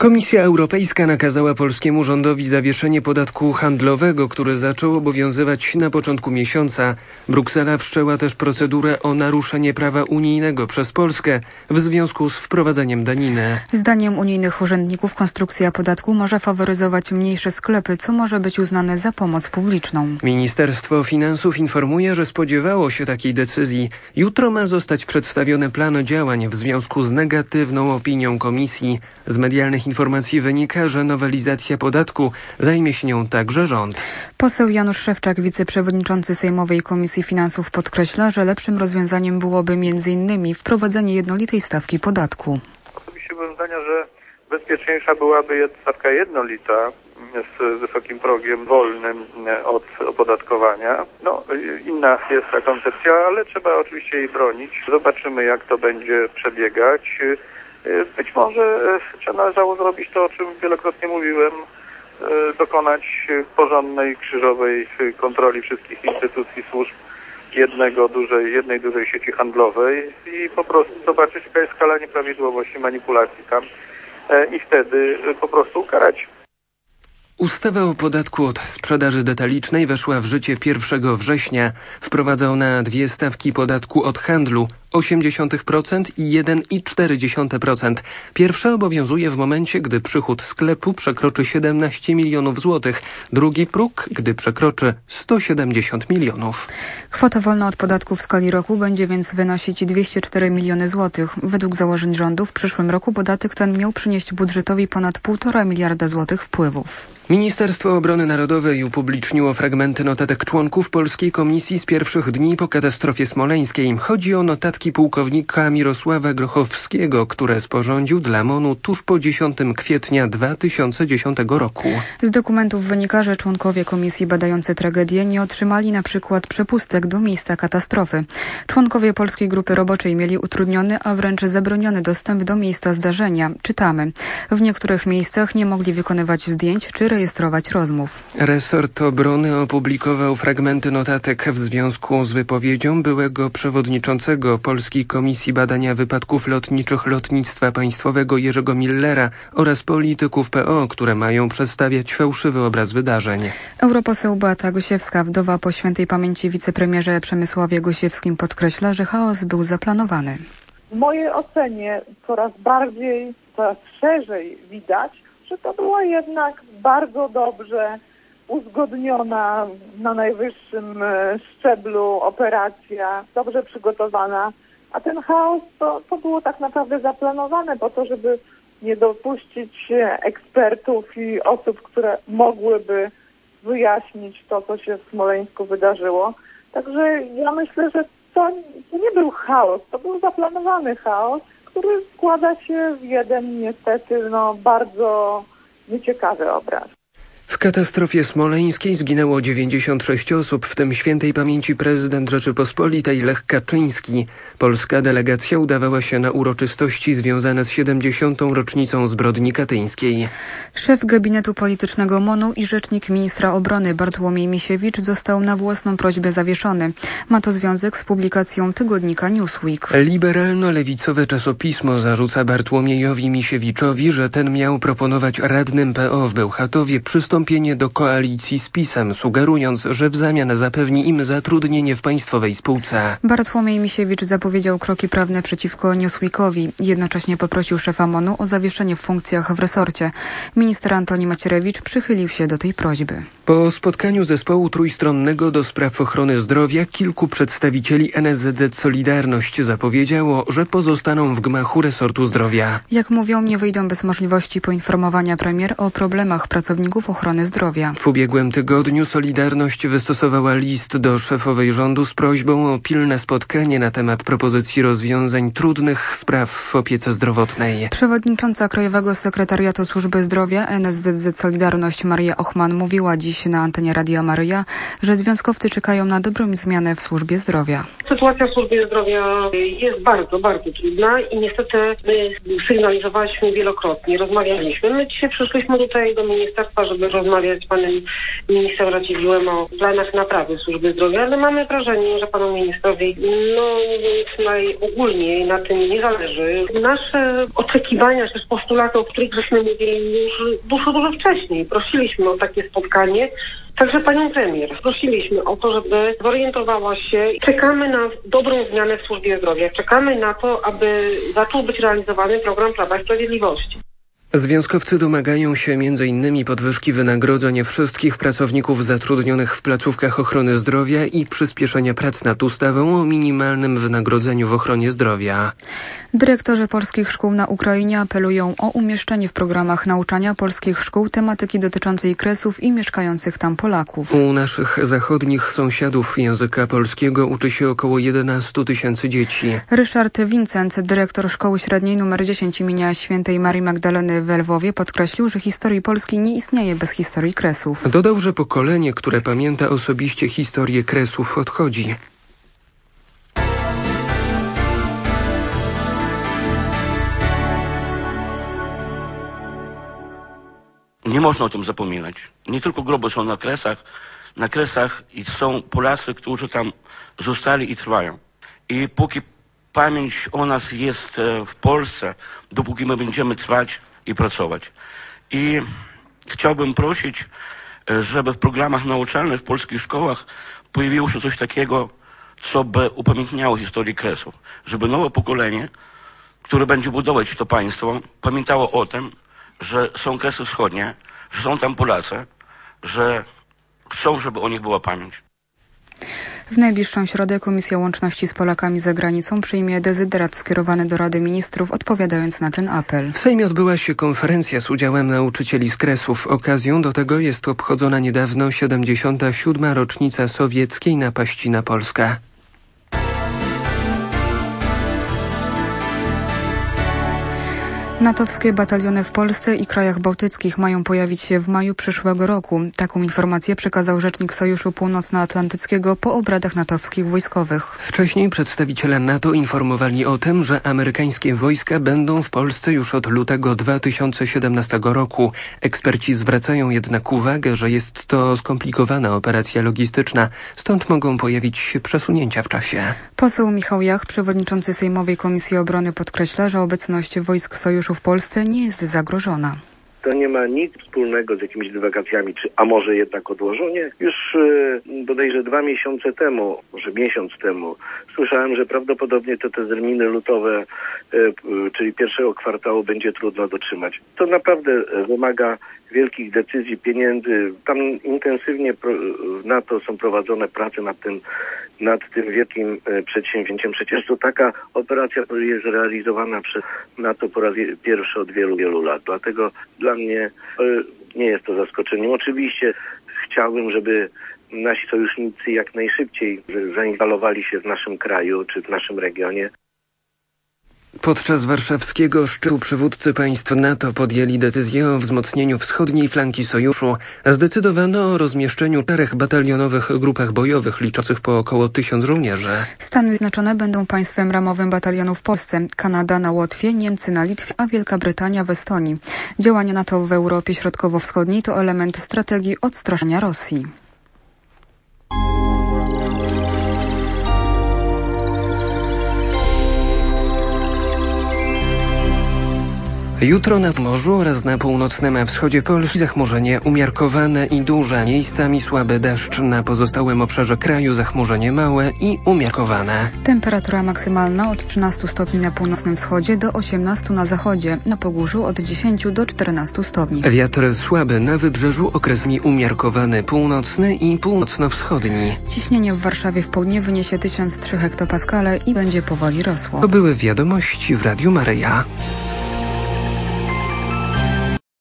Komisja Europejska nakazała polskiemu rządowi zawieszenie podatku handlowego, który zaczął obowiązywać na początku miesiąca. Bruksela wszczęła też procedurę o naruszenie prawa unijnego przez Polskę w związku z wprowadzeniem daniny. Zdaniem unijnych urzędników konstrukcja podatku może faworyzować mniejsze sklepy, co może być uznane za pomoc publiczną. Ministerstwo Finansów informuje, że spodziewało się takiej decyzji. Jutro ma zostać przedstawiony plan działań w związku z negatywną opinią Komisji. Z medialnych informacji wynika, że nowelizacja podatku zajmie się nią także rząd. Poseł Janusz Szewczak, wiceprzewodniczący Sejmowej Komisji Finansów, podkreśla, że lepszym rozwiązaniem byłoby m.in. wprowadzenie jednolitej stawki podatku. Osobiście byłem zdania, że bezpieczniejsza byłaby stawka jednolita z wysokim progiem wolnym od opodatkowania. Inna jest ta koncepcja, ale trzeba oczywiście jej bronić. Zobaczymy, jak to będzie przebiegać. Być może należało zrobić to, o czym wielokrotnie mówiłem, dokonać porządnej, krzyżowej kontroli wszystkich instytucji, służb jednej dużej sieci handlowej i po prostu zobaczyć, jaka jest skala nieprawidłowości, manipulacji tam i wtedy po prostu ukarać. Ustawa o podatku od sprzedaży detalicznej weszła w życie 1 września. Wprowadza ona dwie stawki podatku od handlu 0,8% i 1,4%. Pierwsza obowiązuje w momencie, gdy przychód sklepu przekroczy 17 milionów złotych. Drugi próg, gdy przekroczy 170 milionów. Kwota wolna od podatku w skali roku będzie więc wynosić 204 miliony złotych. Według założeń rządu w przyszłym roku podatek ten miał przynieść budżetowi ponad 1,5 miliarda złotych wpływów. Ministerstwo Obrony Narodowej upubliczniło fragmenty notatek członków Polskiej Komisji z pierwszych dni po katastrofie smoleńskiej. Chodzi o notatki pułkownika Mirosława Grochowskiego, które sporządził dla MON-u tuż po 10 kwietnia 2010 roku. Z dokumentów wynika, że członkowie komisji badający tragedię nie otrzymali na przykład przepustek do miejsca katastrofy. Członkowie Polskiej Grupy Roboczej mieli utrudniony, a wręcz zabroniony dostęp do miejsca zdarzenia. Czytamy. W niektórych miejscach nie mogli wykonywać zdjęć czy rejestrować rozmów. Resort Obrony opublikował fragmenty notatek w związku z wypowiedzią byłego przewodniczącego Polskiej Komisji Badania Wypadków Lotniczych Lotnictwa Państwowego Jerzego Millera oraz polityków PO, które mają przedstawiać fałszywy obraz wydarzeń. Europoseł Beata Gosiewska, wdowa po świętej pamięci wicepremierze Przemysławie Gosiewskim, podkreśla, że chaos był zaplanowany. W mojej ocenie coraz szerzej widać, że to była jednak bardzo dobrze uzgodniona na najwyższym szczeblu operacja, dobrze przygotowana, a ten chaos to było tak naprawdę zaplanowane po to, żeby nie dopuścić ekspertów i osób, które mogłyby wyjaśnić to, co się w Smoleńsku wydarzyło. Także ja myślę, że to nie był chaos, to był zaplanowany chaos, który składa się w jeden niestety bardzo nieciekawy obraz. W katastrofie smoleńskiej zginęło 96 osób, w tym świętej pamięci prezydent Rzeczypospolitej Lech Kaczyński. Polska delegacja udawała się na uroczystości związane z 70. rocznicą zbrodni katyńskiej. Szef gabinetu politycznego MON-u i rzecznik ministra obrony Bartłomiej Misiewicz został na własną prośbę zawieszony. Ma to związek z publikacją tygodnika Newsweek. Liberalno-lewicowe czasopismo zarzuca Bartłomiejowi Misiewiczowi, że ten miał proponować radnym PO w Bełchatowie przystąpienie do koalicji z PiS-em, sugerując, że w zamian zapewni im zatrudnienie w państwowej spółce. Bartłomiej Misiewicz zapowiedział kroki prawne przeciwko Newsweekowi. Jednocześnie poprosił szefa MON-u o zawieszenie w funkcjach w resorcie. Minister Antoni Macierewicz przychylił się do tej prośby. Po spotkaniu zespołu trójstronnego do spraw ochrony zdrowia kilku przedstawicieli NSZZ Solidarność zapowiedziało, że pozostaną w gmachu resortu zdrowia. Jak mówią, nie wyjdą bez możliwości poinformowania premier o problemach pracowników ochrony zdrowia. W ubiegłym tygodniu Solidarność wystosowała list do szefowej rządu z prośbą o pilne spotkanie na temat propozycji rozwiązań trudnych spraw w opiece zdrowotnej. Przewodnicząca Krajowego Sekretariatu Służby Zdrowia NSZZ Solidarność Maria Ochman mówiła dziś na antenie Radia Maryja, że związkowcy czekają na dobrą zmianę w służbie zdrowia. Sytuacja w służbie zdrowia jest bardzo, bardzo trudna i niestety my sygnalizowaliśmy wielokrotnie, rozmawialiśmy. My dzisiaj przyszliśmy tutaj do ministerstwa, żeby rozmawiać z panem ministrem Radziwiłłem o planach naprawy służby zdrowia, ale mamy wrażenie, że panu ministrowi najogólniej na tym nie zależy. Nasze oczekiwania, czy postulaty, o których żeśmy mówili już dużo wcześniej. Prosiliśmy o takie spotkanie. Także panią premier prosiliśmy o to, żeby zorientowała się. Czekamy na dobrą zmianę w służbie zdrowia. Czekamy na to, aby zaczął być realizowany program Prawa i Sprawiedliwości. Związkowcy domagają się m.in. podwyżki wynagrodzeń wszystkich pracowników zatrudnionych w placówkach ochrony zdrowia i przyspieszenia prac nad ustawą o minimalnym wynagrodzeniu w ochronie zdrowia. Dyrektorzy polskich szkół na Ukrainie apelują o umieszczenie w programach nauczania polskich szkół tematyki dotyczącej Kresów i mieszkających tam Polaków. U naszych zachodnich sąsiadów języka polskiego uczy się około 11 tysięcy dzieci. Ryszard Wincent, dyrektor Szkoły Średniej nr 10 imienia Świętej Marii Magdaleny w Lwowie, podkreślił, że historii Polski nie istnieje bez historii Kresów. Dodał, że pokolenie, które pamięta osobiście historię Kresów, odchodzi. Nie można o tym zapominać. Nie tylko groby są na Kresach i są Polacy, którzy tam zostali i trwają. I póki pamięć o nas jest w Polsce, dopóki my będziemy trwać i pracować. I chciałbym prosić, żeby w programach nauczalnych w polskich szkołach pojawiło się coś takiego, co by upamiętniało historię Kresów. Żeby nowe pokolenie, które będzie budować to państwo, pamiętało o tym, że są Kresy Wschodnie, że są tam Polacy, że chcą, żeby o nich była pamięć. W najbliższą środę Komisja Łączności z Polakami za granicą przyjmie dezyderat skierowany do Rady Ministrów, odpowiadając na ten apel. W Sejmie odbyła się konferencja z udziałem nauczycieli z Kresów. Okazją do tego jest obchodzona niedawno 77. rocznica sowieckiej napaści na Polskę. NATO-wskie bataliony w Polsce i krajach bałtyckich mają pojawić się w maju przyszłego roku. Taką informację przekazał rzecznik Sojuszu Północnoatlantyckiego po obradach natowskich wojskowych. Wcześniej przedstawiciele NATO informowali o tym, że amerykańskie wojska będą w Polsce już od lutego 2017 roku. Eksperci zwracają jednak uwagę, że jest to skomplikowana operacja logistyczna, stąd mogą pojawić się przesunięcia w czasie. Poseł Michał Jach, przewodniczący Sejmowej Komisji Obrony, podkreśla, że obecność wojsk Sojuszu w Polsce nie jest zagrożona. To nie ma nic wspólnego z jakimiś dywagacjami, a może jednak odłożenie. Już bodajże 2 miesiące temu, może miesiąc temu, słyszałem, że prawdopodobnie te terminy lutowe, czyli pierwszego kwartału, będzie trudno dotrzymać. To naprawdę wymaga wielkich decyzji, pieniędzy. Tam intensywnie w NATO są prowadzone prace nad tym wielkim przedsięwzięciem. Przecież to taka operacja jest realizowana przez NATO po raz pierwszy od wielu lat. Dlatego dla mnie nie jest to zaskoczeniem. Oczywiście chciałbym, żeby nasi sojusznicy jak najszybciej zainstalowali się w naszym kraju czy w naszym regionie. Podczas warszawskiego szczytu przywódcy państw NATO podjęli decyzję o wzmocnieniu wschodniej flanki sojuszu. Zdecydowano o rozmieszczeniu 4 batalionowych grupach bojowych liczących po około 1000 żołnierzy. Stany Zjednoczone będą państwem ramowym batalionu w Polsce, Kanada na Łotwie, Niemcy na Litwie, a Wielka Brytania w Estonii. Działania NATO w Europie Środkowo-Wschodniej to element strategii odstraszania Rosji. Jutro na morzu oraz na północnym wschodzie Polski zachmurzenie umiarkowane i duże. Miejscami słaby deszcz, na pozostałym obszarze kraju zachmurzenie małe i umiarkowane. Temperatura maksymalna od 13 stopni na północnym wschodzie do 18 na zachodzie, na Pogórzu od 10 do 14 stopni. Wiatr słaby na wybrzeżu, okresami umiarkowany północny i północno-wschodni. Ciśnienie w Warszawie w południe wyniesie 1003 hektopaskale i będzie powoli rosło. To były wiadomości w Radiu Maryja.